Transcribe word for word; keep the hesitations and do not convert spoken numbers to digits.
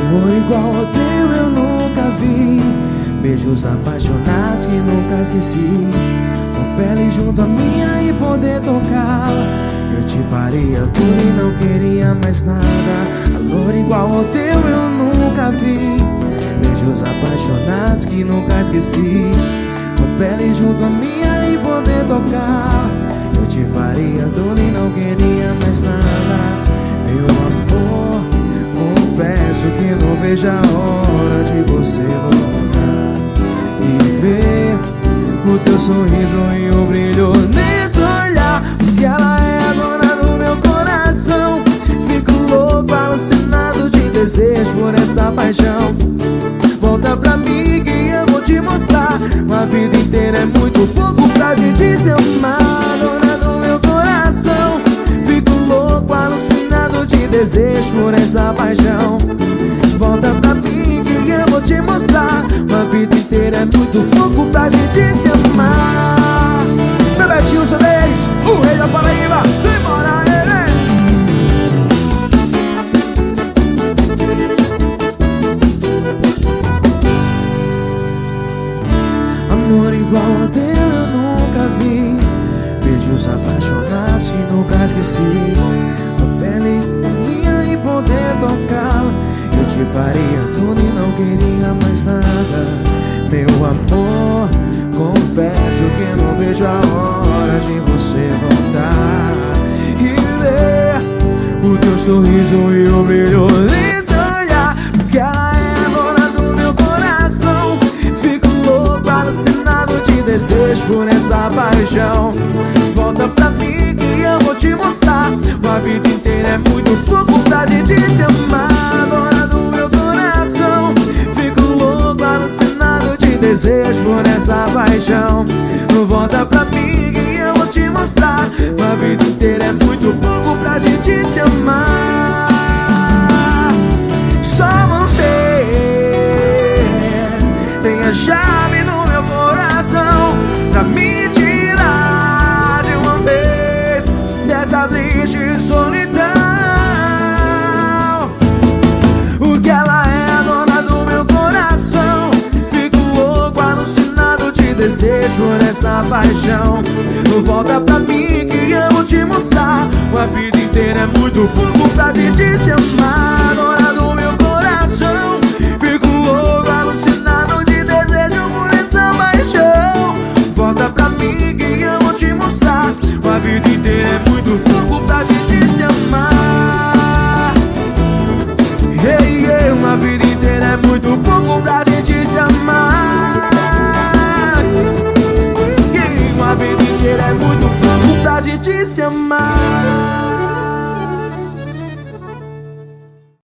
Amor igual ao teu eu nunca vi. Beijos apaixonados que nunca esqueci. Com pele junto à minha e poder tocá-la. Eu te faria tudo e não queria mais nada. Amor igual ao teu eu nunca vi. Beijos apaixonados que nunca esqueci. Com pele junto à minha e poder tocá-la. Eu te faria tudo e não queria mais nada. Meu amor, confesso que não vejo a hora de você voltar e ver o teu sorriso e o brilho nesse olhar. Porque ela é a dona do meu coração. Fico louco, alucinado de desejo por essa paixão. Volta pra mim que eu vou te mostrar. Uma vida inteira é muito pouco pra gente se amar. Dona do meu coração. Fico louco, alucinado de desejo por essa paixão. Volta pra mim que eu vou te mostrar. Uma vida inteira é muito pouco pra gente se amar. Bebetinho Cedeiros, o rei da Paraíba. Simbora, neném. Amor igual ao teu eu nunca vi. Beijos apaixonados que nunca esqueci. Tua pele minha e poder tocá-la. Eu te faria tudo e não queria mais nada. Meu amor, confesso que não vejo a hora de você voltar e ver o teu sorriso e o brilho nesse olhar. Porque ela é a dona do meu coração. Fico louco, alucinado de desejo por essa paixão. Volta pra mim que eu vou te mostrar. Uma vida inteira é muito pouco pra gente se amar. Dona do meu coração. Fico louco, alucinado de desejo por essa paixão. Volta pra mim que eu vou te mostrar. Uma vida inteira é muito pouco pra gente se amar. Só você tem a chave no meu coração pra me tirar de uma vez dessa triste solidão. Porque ela é a dona do meu coração. Fico louco, alucinado de desejo por essa paixão. Volta pra mim que eu vou te mostrar. Uma vida inteira é muito pouco pra gente se amar. Dona do meu coração. Fico louco, alucinado de desejo por essa paixão. Volta pra mim que eu vou te mostrar. Uma vida inteira é muito pouco pra gente se amar. Hey, hey, uma vida inteira é muito pouco pra gente se amar. Hey, uma vida inteira é muito pouco pra gente se amar.